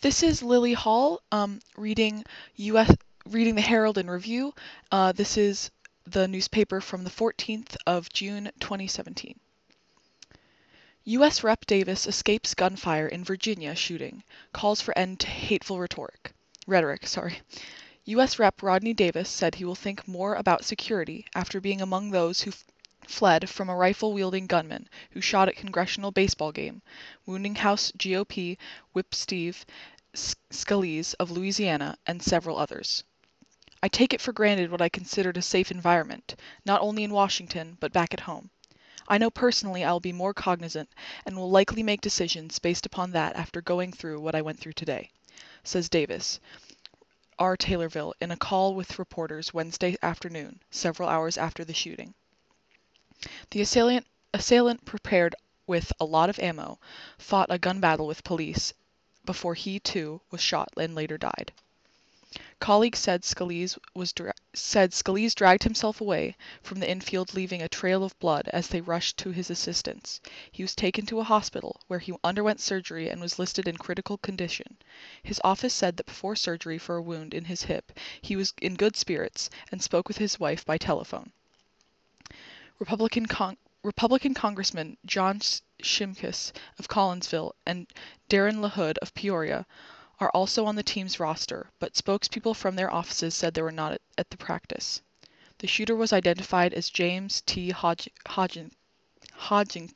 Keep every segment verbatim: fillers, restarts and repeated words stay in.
This is Lily Hall, um, reading U S reading the Herald and Review. Uh, this is the newspaper from the fourteenth of June, twenty seventeen. U S Rep Davis escapes gunfire in Virginia shooting, calls for end to hateful rhetoric. Rhetoric, sorry. U S Rep Rodney Davis said he will think more about security after being among those who f- fled from a rifle-wielding gunman who shot at congressional baseball game, wounding House G O P Whip Steve Scalise of Louisiana and several others. I take it for granted what I considered a safe environment, not only in Washington, but back at home. I know personally I will be more cognizant and will likely make decisions based upon that after going through what I went through today, says Davis R. Taylorville in a call with reporters Wednesday afternoon, several hours after the shooting. The assailant, assailant prepared with a lot of ammo, fought a gun battle with police before he, too, was shot and later died. Colleagues said Scalise, was dra- said Scalise dragged himself away from the infield leaving a trail of blood as they rushed to his assistance. He was taken to a hospital where he underwent surgery and was listed in critical condition. His office said that before surgery for a wound in his hip, he was in good spirits and spoke with his wife by telephone. Republican Con- Republican Congressman John Shimkus of Collinsville and Darren LaHood of Peoria are also on the team's roster, but spokespeople from their offices said they were not at, at the practice. The shooter was identified as James T. Hodg- Hodgin- Hodgin-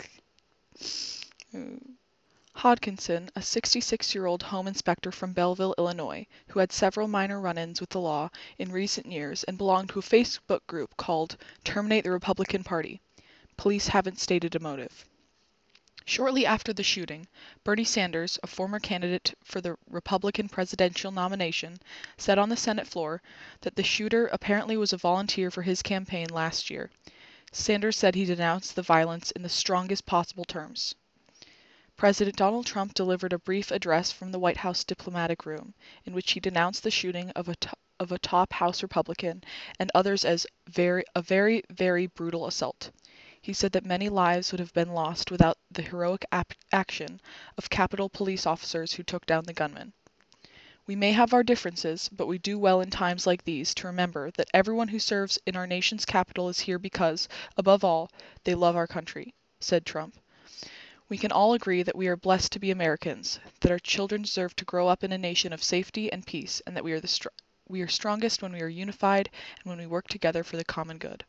Hodkinson, a sixty-six-year-old home inspector from Belleville, Illinois, who had several minor run-ins with the law in recent years and belonged to a Facebook group called Terminate the Republican Party. Police haven't stated a motive. Shortly after the shooting, Bernie Sanders, a former candidate for the Republican presidential nomination, said on the Senate floor that the shooter apparently was a volunteer for his campaign last year. Sanders said he denounced the violence in the strongest possible terms. President Donald Trump delivered a brief address from the White House diplomatic room, in which he denounced the shooting of a, to- of a top House Republican and others as very, a very, very brutal assault. He said that many lives would have been lost without the heroic ap- action of Capitol Police officers who took down the gunman. We may have our differences, but we do well in times like these to remember that everyone who serves in our nation's capital is here because, above all, they love our country, said Trump. We can all agree that we are blessed to be Americans, that our children deserve to grow up in a nation of safety and peace, and that we are the str- we are strongest when we are unified and when we work together for the common good.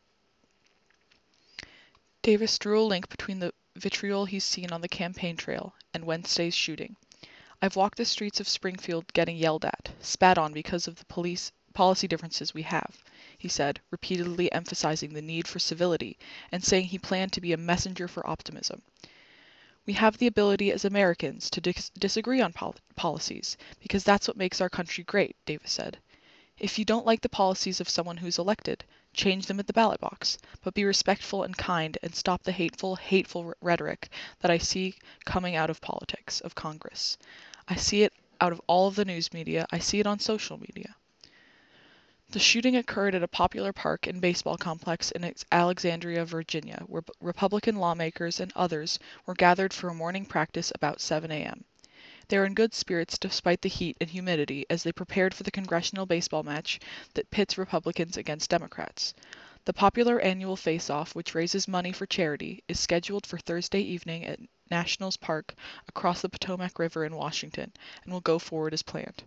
Davis drew a link between the vitriol he's seen on the campaign trail and Wednesday's shooting. I've walked the streets of Springfield getting yelled at, spat on because of the police policy differences we have, he said, repeatedly emphasizing the need for civility and saying he planned to be a messenger for optimism. We have the ability as Americans to dis- disagree on pol- policies, because that's what makes our country great, Davis said. If you don't like the policies of someone who's elected, change them at the ballot box, but be respectful and kind and stop the hateful, hateful rhetoric that I see coming out of politics, of Congress. I see it out of all of the news media. I see it on social media. The shooting occurred at a popular park and baseball complex in Alexandria, Virginia, where Republican lawmakers and others were gathered for a morning practice about seven a m They were in good spirits despite the heat and humidity as they prepared for the congressional baseball match that pits Republicans against Democrats. The popular annual face-off, which raises money for charity, is scheduled for Thursday evening at Nationals Park across the Potomac River in Washington and will go forward as planned.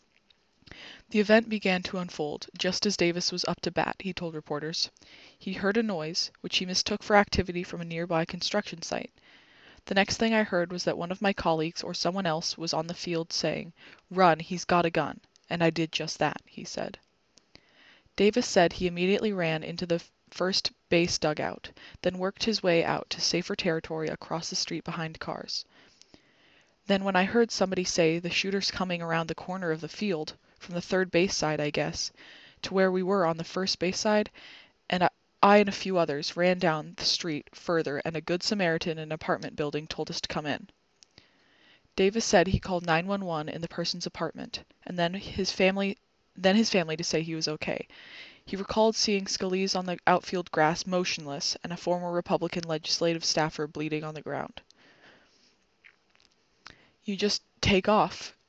The event began to unfold just as Davis was up to bat, he told reporters. He heard a noise, which he mistook for activity from a nearby construction site. The next thing I heard was that one of my colleagues or someone else was on the field saying, "Run, he's got a gun," and I did just that, he said. Davis said he immediately ran into the first base dugout, then worked his way out to safer territory across the street behind cars. Then when I heard somebody say the shooter's coming around the corner of the field, from the third base side, I guess, to where we were on the first base side, and I, I and a few others ran down the street further, and a good Samaritan in an apartment building told us to come in. Davis said he called nine one one in the person's apartment, and then his family then his family to say he was okay. He recalled seeing Scalise on the outfield grass motionless and a former Republican legislative staffer bleeding on the ground. You just take off,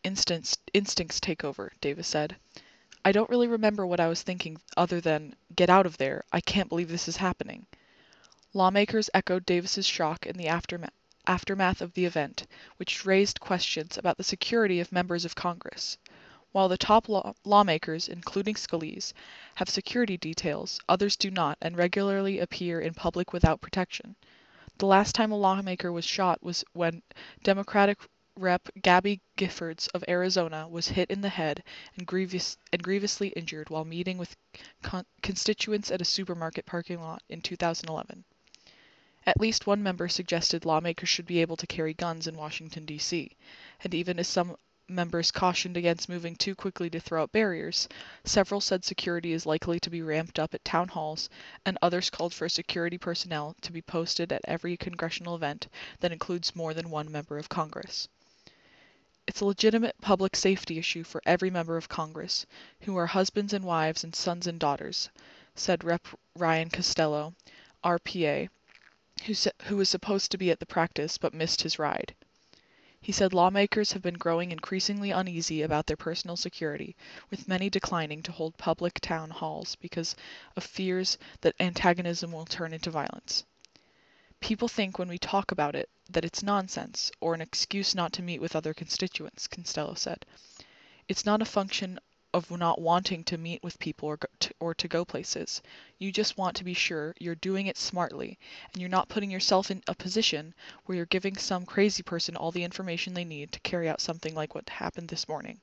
instincts, instincts take over, Davis said. I don't really remember what I was thinking other than, get out of there, I can't believe this is happening. Lawmakers echoed Davis's shock in the aftermath, aftermath of the event, which raised questions about the security of members of Congress. While the top law lawmakers, including Scalise, have security details, others do not and regularly appear in public without protection. The last time a lawmaker was shot was when Democratic Rep Gabby Giffords of Arizona was hit in the head and, grievous, and grievously injured while meeting with con constituents at a supermarket parking lot in two thousand eleven. At least one member suggested lawmakers should be able to carry guns in Washington, D C, and even as some members cautioned against moving too quickly to throw up barriers, several said security is likely to be ramped up at town halls, and others called for security personnel to be posted at every congressional event that includes more than one member of Congress. It's a legitimate public safety issue for every member of Congress, who are husbands and wives and sons and daughters, said Representative Ryan Costello, R P A, who, who was supposed to be at the practice but missed his ride. He said lawmakers have been growing increasingly uneasy about their personal security, with many declining to hold public town halls because of fears that antagonism will turn into violence. People think when we talk about it that it's nonsense or an excuse not to meet with other constituents, Costello said. It's not a function of not wanting to meet with people or, go to, or to go places. You just want to be sure you're doing it smartly and you're not putting yourself in a position where you're giving some crazy person all the information they need to carry out something like what happened this morning.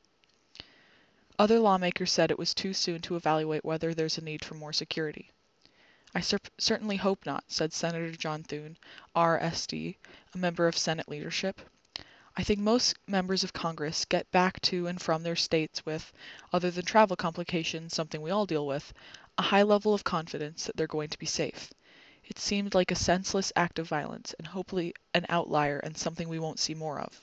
Other lawmakers said it was too soon to evaluate whether there's a need for more security. I cer certainly hope not, said Senator John Thune, R S D, a member of Senate leadership. I think most members of Congress get back to and from their states with, other than travel complications, something we all deal with, a high level of confidence that they're going to be safe. It seemed like a senseless act of violence, and hopefully an outlier and something we won't see more of.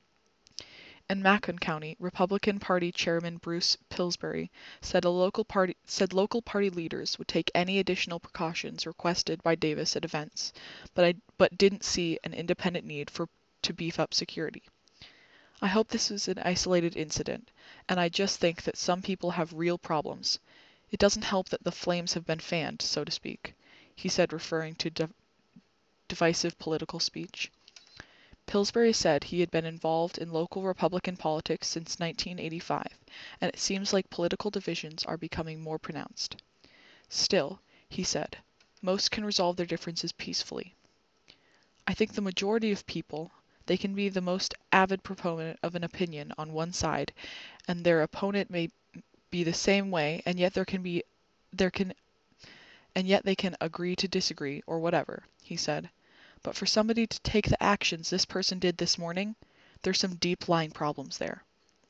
In Macon County, Republican Party Chairman Bruce Pillsbury said, a local party, said local party leaders would take any additional precautions requested by Davis at events, but, I, but didn't see an independent need for to beef up security. I hope this is an isolated incident, and I just think that some people have real problems. It doesn't help that the flames have been fanned, so to speak, he said, referring to div divisive political speech. Pillsbury said he had been involved in local Republican politics since nineteen eighty-five, and it seems like political divisions are becoming more pronounced. Still, he said, most can resolve their differences peacefully. I think the majority of people, they can be the most avid proponent of an opinion on one side, and their opponent may be the same way, and yet there can be, there can, and yet they can agree to disagree, or whatever, he said. But for somebody to take the actions this person did this morning, there's some deep-lying problems there.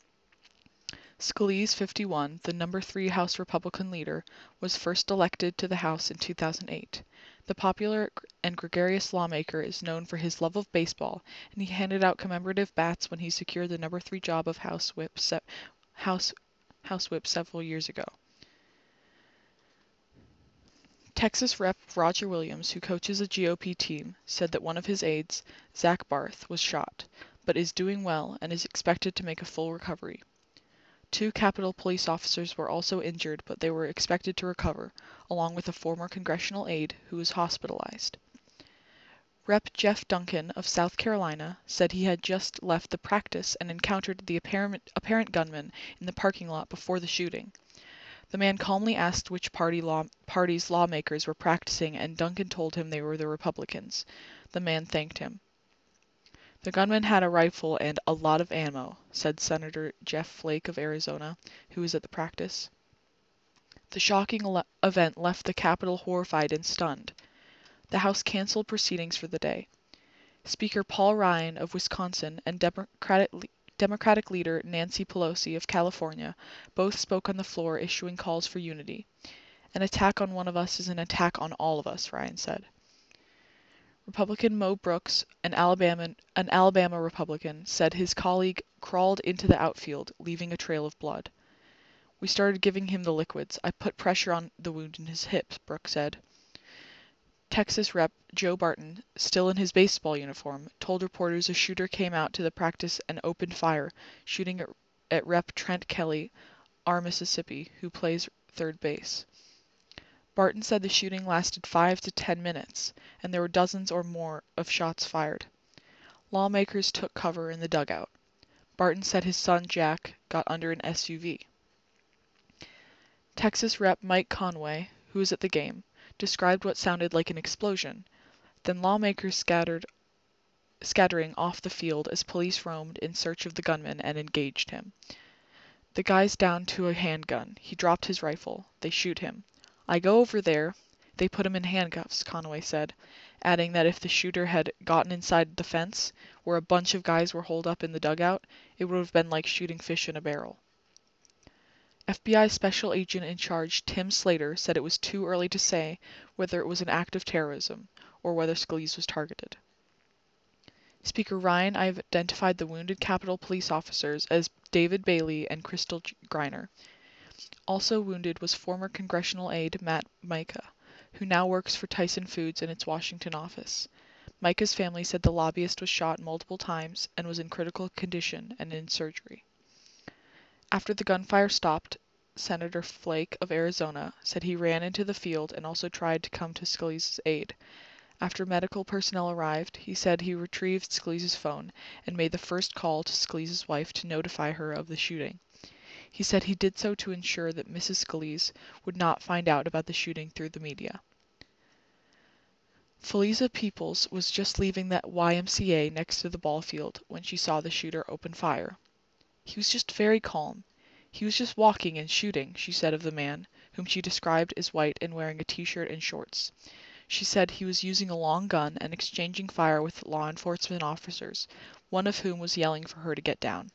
Scalise, fifty-one, the number three House Republican leader, was first elected to the House in two thousand eight. The popular and gregarious lawmaker is known for his love of baseball, and he handed out commemorative bats when he secured the number three job of House Whip, se House, House Whip several years ago. Texas Representative Roger Williams, who coaches a G O P team, said that one of his aides, Zach Barth, was shot, but is doing well and is expected to make a full recovery. Two Capitol police officers were also injured, but they were expected to recover, along with a former congressional aide who was hospitalized. Representative Jeff Duncan of South Carolina said he had just left the practice and encountered the apparent, apparent gunman in the parking lot before the shooting. The man calmly asked which party law, party's lawmakers were practicing, and Duncan told him they were the Republicans. The man thanked him. The gunman had a rifle and a lot of ammo, said Senator Jeff Flake of Arizona, who was at the practice. The shocking le event left the Capitol horrified and stunned. The House canceled proceedings for the day. Speaker Paul Ryan of Wisconsin and Democratic, Democratic leader Nancy Pelosi of California both spoke on the floor, issuing calls for unity. An attack on one of us is an attack on all of us, Ryan said. Republican Mo Brooks, an Alabama, an Alabama Republican, said his colleague crawled into the outfield, leaving a trail of blood. We started giving him the liquids. I put pressure on the wound in his hip, Brooks said. Texas Rep Joe Barton, still in his baseball uniform, told reporters a shooter came out to the practice and opened fire, shooting at, at Rep Trent Kelly, R. Mississippi, who plays third base. Barton said the shooting lasted five to ten minutes, and there were dozens or more of shots fired. Lawmakers took cover in the dugout. Barton said his son Jack got under an S U V. Texas Rep Mike Conway, who was at the game, described what sounded like an explosion. Then lawmakers scattered, scattering off the field as police roamed in search of the gunman and engaged him. The guy's down to a handgun. He dropped his rifle. They shoot him. I go over there. They put him in handcuffs, Conway said, adding that if the shooter had gotten inside the fence, where a bunch of guys were holed up in the dugout, it would have been like shooting fish in a barrel. F B I Special Agent in charge Tim Slater said it was too early to say whether it was an act of terrorism or whether Scalise was targeted. Speaker Ryan identified the wounded Capitol Police officers as David Bailey and Crystal Griner. Also wounded was former congressional aide Matt Micah, who now works for Tyson Foods in its Washington office. Micah's family said the lobbyist was shot multiple times and was in critical condition and in surgery. After the gunfire stopped, Senator Flake of Arizona said he ran into the field and also tried to come to Scalise's aid. After medical personnel arrived, he said he retrieved Scalise's phone and made the first call to Scalise's wife to notify her of the shooting. He said he did so to ensure that Missus Scalise would not find out about the shooting through the media. Feliza Peoples was just leaving the Y M C A next to the ball field when she saw the shooter open fire. He was just very calm. He was just walking and shooting, she said of the man, whom she described as white and wearing a t-shirt and shorts. She said he was using a long gun and exchanging fire with law enforcement officers, one of whom was yelling for her to get down.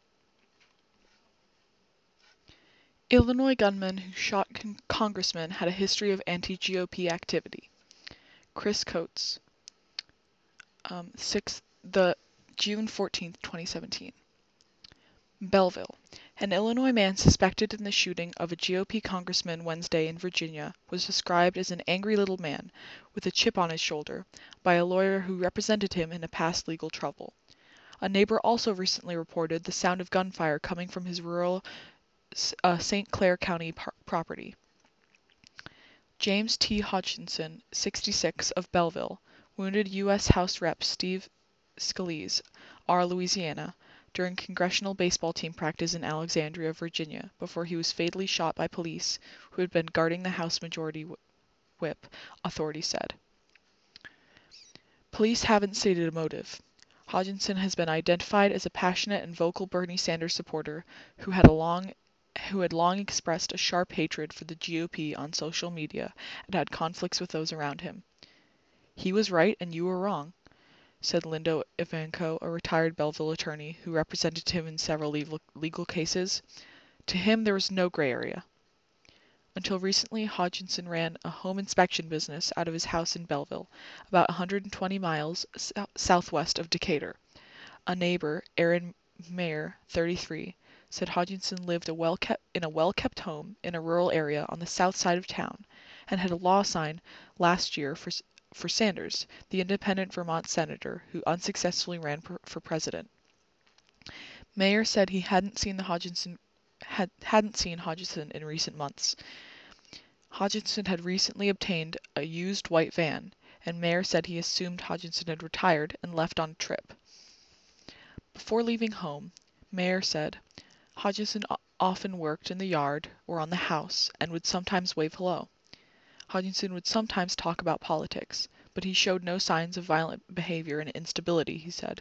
Illinois gunman who shot con- congressman had a history of anti-G O P activity. Chris Coates, um, sixth, the June fourteenth, twenty seventeen. Belleville. An Illinois man suspected in the shooting of a G O P congressman Wednesday in Virginia was described as an angry little man with a chip on his shoulder by a lawyer who represented him in a past legal trouble. A neighbor also recently reported the sound of gunfire coming from his rural uh, Saint Clair County par- property. James T. Hodgkinson, sixty-six, of Belleville, wounded U S House Rep Steve Scalise, R. Louisiana, during congressional baseball team practice in Alexandria, Virginia, before he was fatally shot by police who had been guarding the House Majority Whip, authorities said. Police haven't stated a motive. Hodgkinson has been identified as a passionate and vocal Bernie Sanders supporter who had a long who had long expressed a sharp hatred for the G O P on social media and had conflicts with those around him. He was right and you were wrong, said Lindo Ivanko, a retired Belleville attorney who represented him in several legal, legal cases. To him, there was no gray area. Until recently, Hodgkinson ran a home inspection business out of his house in Belleville, about one hundred twenty miles s- southwest of Decatur. A neighbor, Aaron Mayer, thirty-three, said Hodgkinson lived a well-kept, in a well-kept home in a rural area on the south side of town and had a law sign last year for for Sanders, the independent Vermont senator who unsuccessfully ran per, for president. Mayer said he hadn't seen the Hodgkinson had hadn't seen Hodgkinson in recent months. Hodgkinson had recently obtained a used white van, and Mayer said he assumed Hodgkinson had retired and left on a trip. Before leaving home, Mayer said Hodgkinson often worked in the yard or on the house and would sometimes wave hello. Hodgkinson would sometimes talk about politics, but he showed no signs of violent behavior and instability, he said.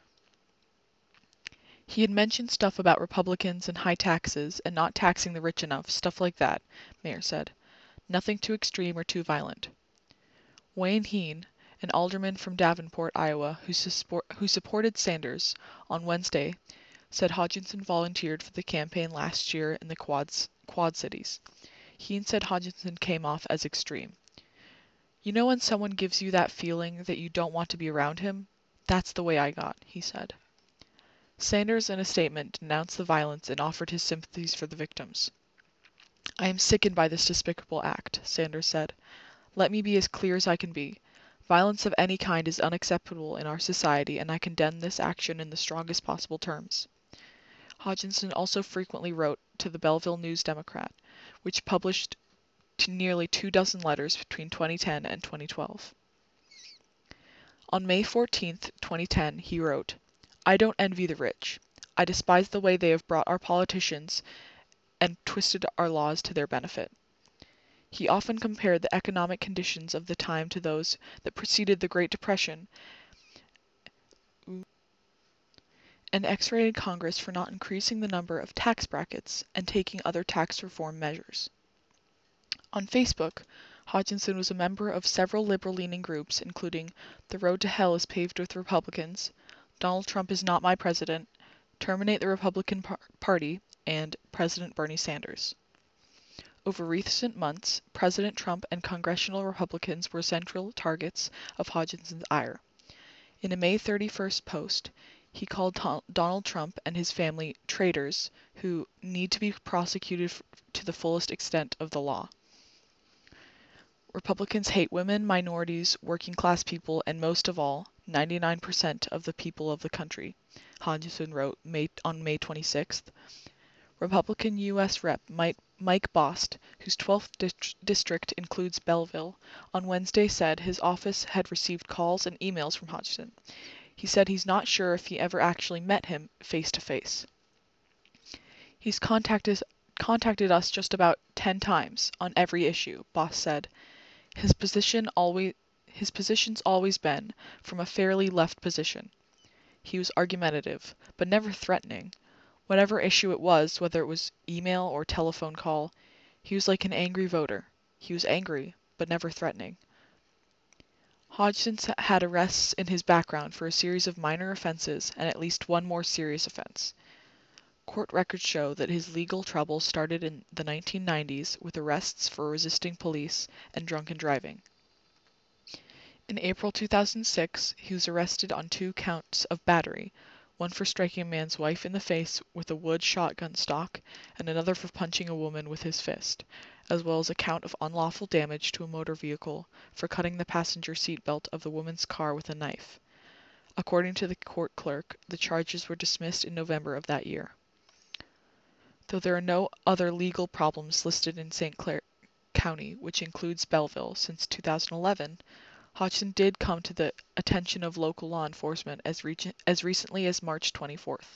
He had mentioned stuff about Republicans and high taxes and not taxing the rich enough, stuff like that, Mayer said. Nothing too extreme or too violent. Wayne Heen, an alderman from Davenport, Iowa, who, support, who supported Sanders, on Wednesday, said Hodgkinson volunteered for the campaign last year in the Quads, Quad Cities. Heen said Hodgkinson came off as extreme. You know when someone gives you that feeling that you don't want to be around him? That's the way I got, he said. Sanders, in a statement, denounced the violence and offered his sympathies for the victims. I am sickened by this despicable act, Sanders said. Let me be as clear as I can be. Violence of any kind is unacceptable in our society, and I condemn this action in the strongest possible terms. Hodgkinson also frequently wrote to the Belleville News-Democrat, which published to nearly two dozen letters between twenty ten and twenty twelve. On May fourteenth, twenty ten, he wrote, "I don't envy the rich. I despise the way they have brought our politicians and twisted our laws to their benefit." He often compared the economic conditions of the time to those that preceded the Great Depression, and x-rated Congress for not increasing the number of tax brackets and taking other tax reform measures. On Facebook, Hodgkinson was a member of several liberal-leaning groups, including "The Road to Hell is Paved with Republicans," "Donald Trump is Not My President," "Terminate the Republican Par- Party," and "President Bernie Sanders." Over recent months, President Trump and congressional Republicans were central targets of Hodgkinson's ire. In a May thirty-first post, he called Don- Donald Trump and his family traitors who need to be prosecuted f- to the fullest extent of the law. Republicans hate women, minorities, working class people, and most of all, ninety-nine percent of the people of the country, Hodgkinson wrote May, on May twenty-sixth. Republican U S Rep Mike, Mike Bost, whose twelfth dist- district includes Belleville, on Wednesday said his office had received calls and emails from Hodgkinson. He said he's not sure if he ever actually met him face to face. "He's contacted, contacted us just about ten times, on every issue," Bost said. His position always, his position's always been from a fairly left position. He was argumentative, but never threatening. Whatever issue it was, whether it was email or telephone call, he was like an angry voter. He was angry, but never threatening. Hodgkinson had arrests in his background for a series of minor offenses and at least one more serious offense. Court records show that his legal troubles started in the nineteen nineties with arrests for resisting police and drunken driving. In April two thousand six, he was arrested on two counts of battery, one for striking a man's wife in the face with a wood shotgun stock and another for punching a woman with his fist, as well as a count of unlawful damage to a motor vehicle for cutting the passenger seat belt of the woman's car with a knife. According to the court clerk, the charges were dismissed in November of that year. Though there are no other legal problems listed in Saint Clair County, which includes Belleville, since two thousand eleven, Hodgkinson did come to the attention of local law enforcement as, re- as recently as March twenty-fourth.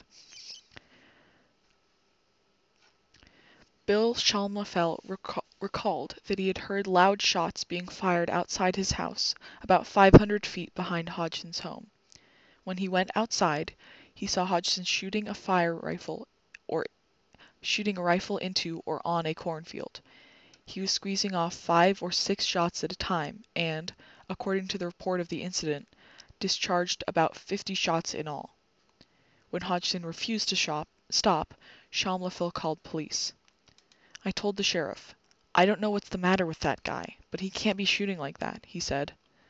Bill Shalmafel reca- recalled that he had heard loud shots being fired outside his house, about five hundred feet behind Hodgson's home. When he went outside, he saw Hodgson shooting a fire rifle or shooting a rifle into or on a cornfield. He was squeezing off five or six shots at a time and, according to the report of the incident, discharged about fifty shots in all. When Hodgson refused to shop, stop, Shalmafel called police. "I told the sheriff, 'I don't know what's the matter with that guy, but he can't be shooting like that,' he said."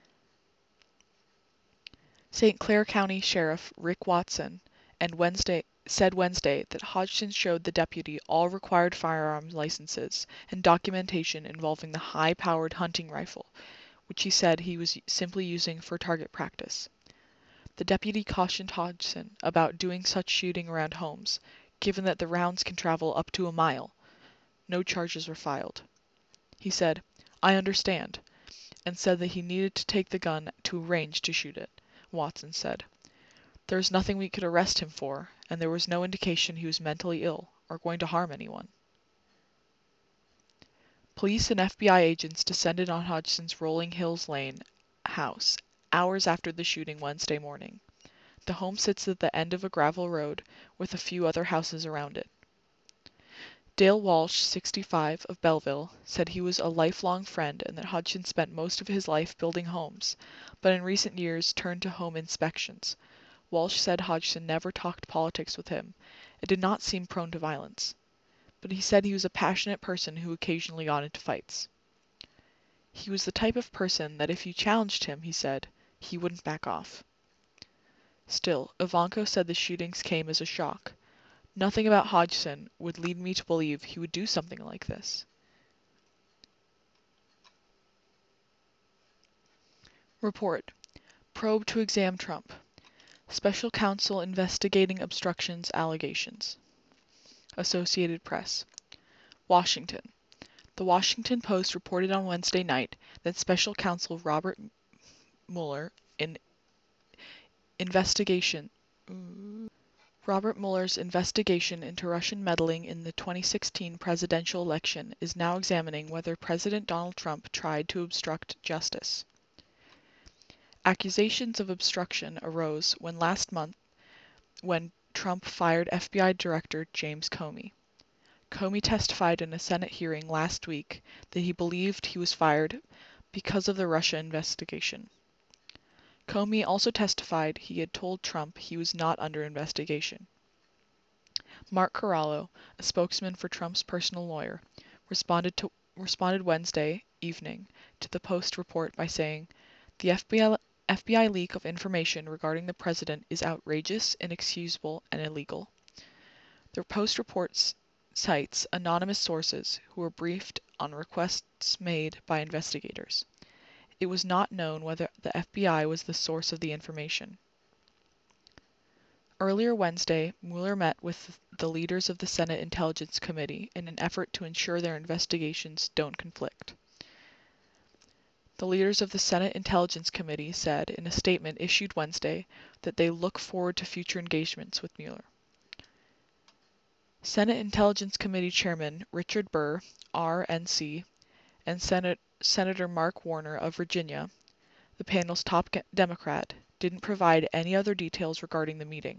Saint Clair County Sheriff Rick Watson and Wednesday said Wednesday that Hodgson showed the deputy all required firearms licenses and documentation involving the high-powered hunting rifle, which he said he was simply using for target practice. The deputy cautioned Hodgson about doing such shooting around homes, given that the rounds can travel up to a mile. No charges were filed. He said, "I understand," and said that he needed to take the gun to a range to shoot it. Watson said, "There is nothing we could arrest him for, and there was no indication he was mentally ill or going to harm anyone." Police and F B I agents descended on Hodgson's Rolling Hills Lane house hours after the shooting Wednesday morning. The home sits at the end of a gravel road with a few other houses around it. Dale Walsh, sixty-five, of Belleville, said he was a lifelong friend and that Hodgson spent most of his life building homes, but in recent years turned to home inspections. Walsh said Hodgson never talked politics with him and did not seem prone to violence, but he said he was a passionate person who occasionally got into fights. He was the type of person that if you challenged him, he said, he wouldn't back off. Still, Ivanko said the shootings came as a shock. "Nothing about Hodgson would lead me to believe he would do something like this." Report. Probe to exam Trump. Special counsel investigating obstructions allegations. Associated Press. Washington. The Washington Post reported on Wednesday night that special counsel Robert Mueller in investigation Robert Mueller's investigation into Russian meddling in the twenty sixteen presidential election is now examining whether President Donald Trump tried to obstruct justice. Accusations of obstruction arose when last month when Trump fired F B I Director James Comey. Comey testified in a Senate hearing last week that he believed he was fired because of the Russia investigation. Comey also testified he had told Trump he was not under investigation. Mark Corallo, a spokesman for Trump's personal lawyer, responded to responded Wednesday evening to the Post report by saying, "The F B I, F B I leak of information regarding the president is outrageous, inexcusable, and illegal." The Post reports cites anonymous sources who were briefed on requests made by investigators. It was not known whether the F B I was the source of the information. Earlier Wednesday, Mueller met with the leaders of the Senate Intelligence Committee in an effort to ensure their investigations don't conflict. The leaders of the Senate Intelligence Committee said in a statement issued Wednesday that they look forward to future engagements with Mueller. Senate Intelligence Committee Chairman Richard Burr, R N C, and Senate, Senator Mark Warner of Virginia, the panel's top Democrat, didn't provide any other details regarding the meeting.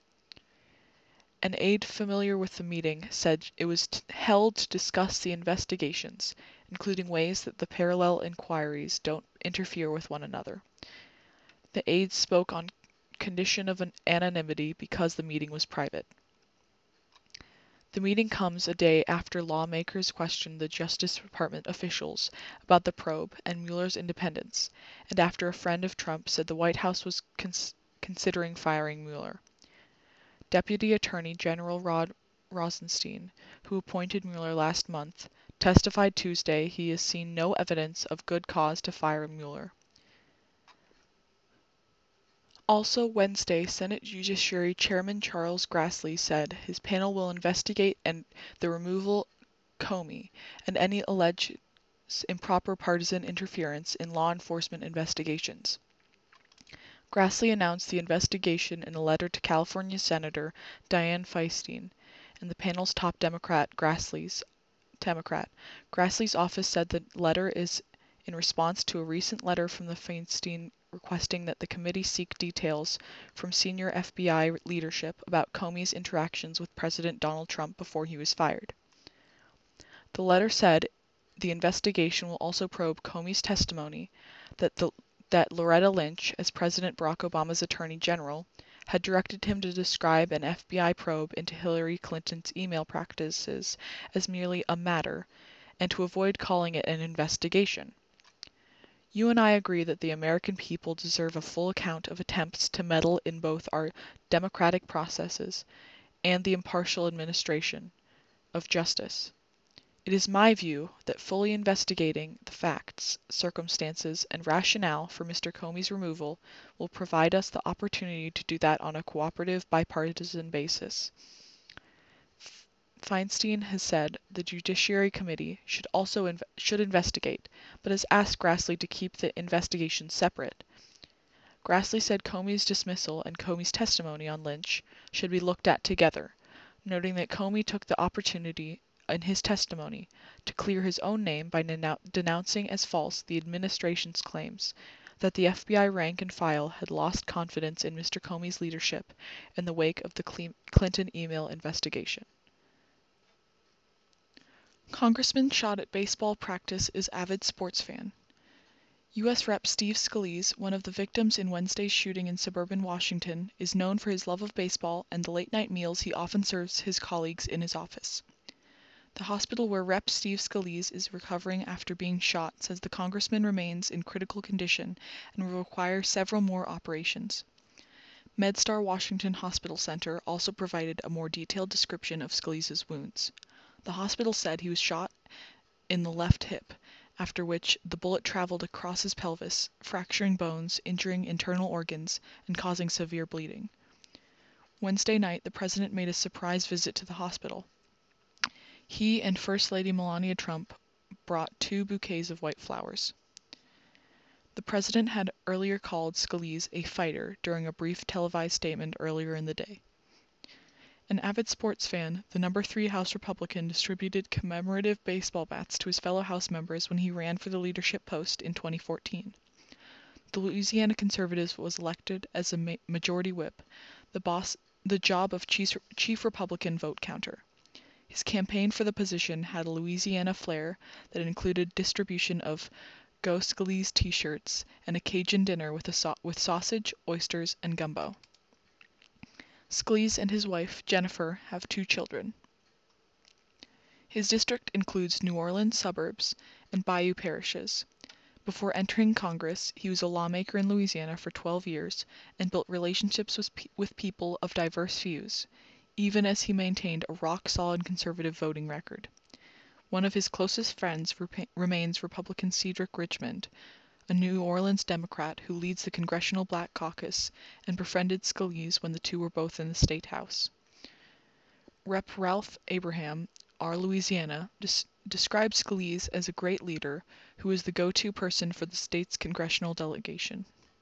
An aide familiar with the meeting said it was t- held to discuss the investigations, including ways that the parallel inquiries don't interfere with one another. The aide spoke on condition of an anonymity because the meeting was private. The meeting comes a day after lawmakers questioned the Justice Department officials about the probe and Mueller's independence, and after a friend of Trump said the White House was cons- considering firing Mueller. Deputy Attorney General Rod Rosenstein, who appointed Mueller last month, testified Tuesday he has seen no evidence of good cause to fire Mueller. Also Wednesday, Senate Judiciary Chairman Charles Grassley said his panel will investigate and the removal of Comey and any alleged improper partisan interference in law enforcement investigations. Grassley announced the investigation in a letter to California Senator Dianne Feinstein and the panel's top Democrat, Grassley's Democrat. Grassley's office said the letter is in response to a recent letter from the Feinstein requesting that the committee seek details from senior F B I leadership about Comey's interactions with President Donald Trump before he was fired. The letter said the investigation will also probe Comey's testimony that the that Loretta Lynch, as President Barack Obama's Attorney General, had directed him to describe an F B I probe into Hillary Clinton's email practices as merely a matter, and to avoid calling it an investigation. You and I agree that the American people deserve a full account of attempts to meddle in both our democratic processes and the impartial administration of justice. It is my view that fully investigating the facts, circumstances, and rationale for Mister Comey's removal will provide us the opportunity to do that on a cooperative, bipartisan basis. Feinstein has said the Judiciary Committee should also inv- should investigate, but has asked Grassley to keep the investigation separate. Grassley said Comey's dismissal and Comey's testimony on Lynch should be looked at together, noting that Comey took the opportunity in his testimony to clear his own name by denou- denouncing as false the administration's claims that the F B I rank and file had lost confidence in Mister Comey's leadership in the wake of the Cle- Clinton email investigation. Congressman shot at baseball practice is avid sports fan. U S Representative Steve Scalise, one of the victims in Wednesday's shooting in suburban Washington, is known for his love of baseball and the late-night meals he often serves his colleagues in his office. The hospital where Representative Steve Scalise is recovering after being shot says the congressman remains in critical condition and will require several more operations. MedStar Washington Hospital Center also provided a more detailed description of Scalise's wounds. The hospital said he was shot in the left hip after which the bullet traveled across his pelvis, fracturing bones, injuring internal organs, and causing severe bleeding. Wednesday night, the president made a surprise visit to the hospital. He and First Lady Melania Trump brought two bouquets of white flowers. The president had earlier called Scalise a fighter during a brief televised statement earlier in the day. An avid sports fan, the number three House Republican distributed commemorative baseball bats to his fellow House members when he ran for the leadership post in twenty fourteen. The Louisiana Conservative was elected as a ma- majority whip, the boss, the job of chief, chief Republican vote counter. His campaign for the position had a Louisiana flair that included distribution of Go Scalise t-shirts and a Cajun dinner with, a so- with sausage, oysters, and gumbo. Scalise and his wife, Jennifer, have two children. His district includes New Orleans suburbs and Bayou parishes. Before entering Congress, he was a lawmaker in Louisiana for twelve years and built relationships with, pe- with people of diverse views, even as he maintained a rock-solid conservative voting record. One of his closest friends rep- remains Republican Cedric Richmond, a New Orleans Democrat who leads the Congressional Black Caucus and befriended Scalise when the two were both in the state house. Representative Ralph Abraham, R. Louisiana, des- described Scalise as a great leader who is the go-to person for the state's congressional delegation.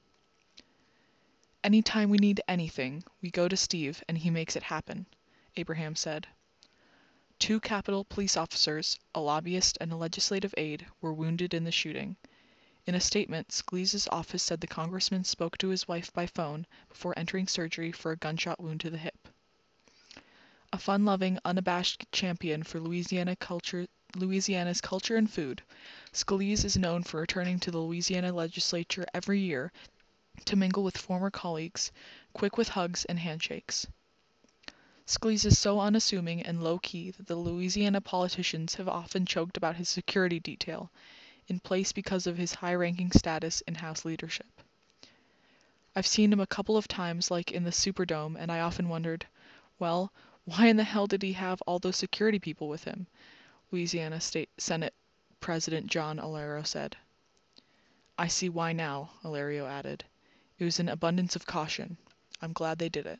Anytime we need anything, we go to Steve and he makes it happen, Abraham said. Two Capitol police officers, a lobbyist and a legislative aide, were wounded in the shooting. In a statement, Scalise's office said the congressman spoke to his wife by phone before entering surgery for a gunshot wound to the hip. A fun-loving, unabashed champion for Louisiana culture, Louisiana's culture and food, Scalise is known for returning to the Louisiana legislature every year to mingle with former colleagues, quick with hugs and handshakes. Scalise is so unassuming and low-key that the Louisiana politicians have often joked about his security detail, in place because of his high-ranking status in House leadership. I've seen him a couple of times, like in the Superdome, and I often wondered, well, why in the hell did he have all those security people with him? Louisiana State Senate President John Alero said. I see why now, Alario added. It was an abundance of caution. I'm glad they did it.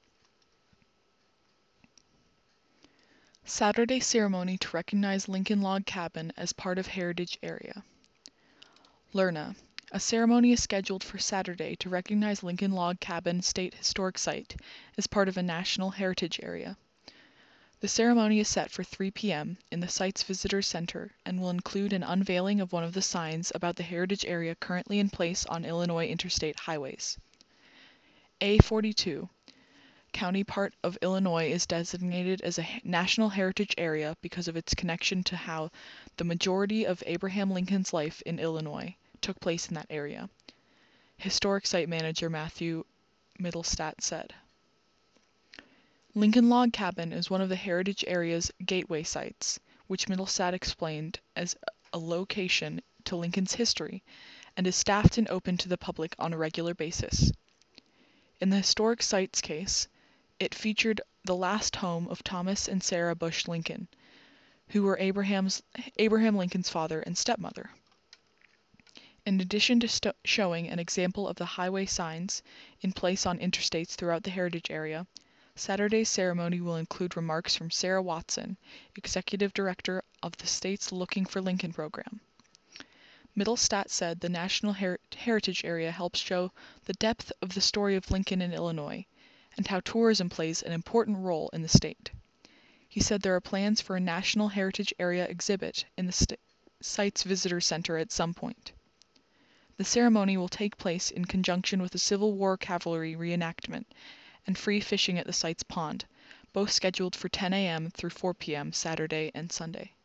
Saturday ceremony to recognize Lincoln Log Cabin as part of Heritage Area. Lerna. A ceremony is scheduled for Saturday to recognize Lincoln Log Cabin State Historic Site as part of a National Heritage Area. The ceremony is set for three p m in the site's visitor center and will include an unveiling of one of the signs about the heritage area currently in place on Illinois interstate highways. A forty-two. County part of Illinois is designated as a National Heritage Area because of its connection to how the majority of Abraham Lincoln's life in Illinois took place in that area. Historic Site Manager Matthew Middlestat said. Lincoln Log Cabin is one of the Heritage Area's gateway sites, which Middlestat explained as a location to Lincoln's history and is staffed and open to the public on a regular basis. In the historic site's case, it featured the last home of Thomas and Sarah Bush Lincoln, who were Abraham's, Abraham Lincoln's father and stepmother. In addition to st- showing an example of the highway signs in place on interstates throughout the heritage area, Saturday's ceremony will include remarks from Sarah Watson, Executive Director of the state's Looking for Lincoln program. Middlestat said the National Her- Heritage Area helps show the depth of the story of Lincoln in Illinois, and how tourism plays an important role in the state. He said there are plans for a National Heritage Area exhibit in the st- site's visitor center at some point. The ceremony will take place in conjunction with a Civil War cavalry reenactment and free fishing at the site's pond, both scheduled for ten a m through four p m Saturday and Sunday.